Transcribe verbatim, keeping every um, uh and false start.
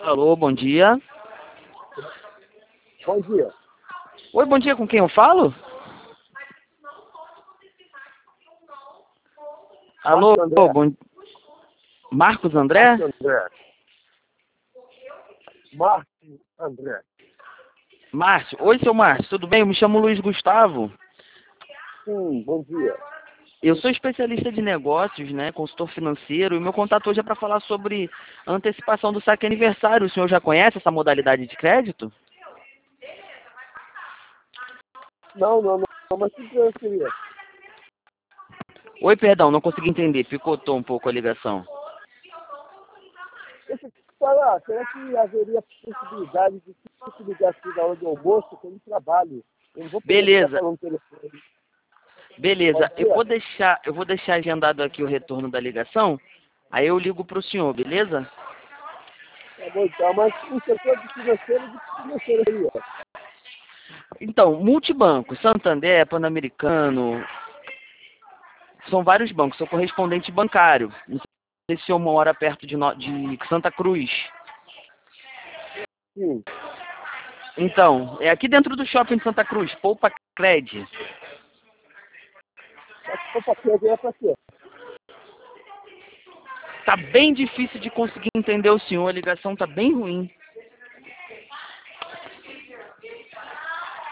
Alô, bom dia. Bom dia. Oi, bom dia, com quem eu falo? Alô, Marcos André. bom... Marcos André? Marcos André. Marcos André. Márcio. Oi, seu Márcio, tudo bem? Eu me chamo Luiz Gustavo. Sim, bom dia. Eu sou especialista de negócios, né, consultor financeiro, e meu contato hoje é para falar sobre a antecipação do saque aniversário. O senhor já conhece essa modalidade de crédito? Não, não, não, mas o que eu queria? Oi, perdão, não consegui entender, picotou um pouco a ligação. Deixa eu te falar, será que haveria possibilidade de se ligar aqui na hora do almoço pelo trabalho? Eu não vou poder ficar Beleza, falando no telefone. beleza. Pode Eu vou ser? deixar, eu vou deixar agendado aqui o retorno da ligação, aí eu ligo para o senhor, beleza? Tá bom, então, mas o setor de financeiro, de que financeiro seria? Então, multibanco, Santander, Pan-Americano, são vários bancos, sou correspondente bancário. Não sei se o senhor mora perto de, no- de Santa Cruz. Sim. Então, é aqui dentro do shopping de Santa Cruz, Poupa Cred. Mas se for para quê, é para quê? Tá bem difícil de conseguir entender o senhor, a ligação tá bem ruim.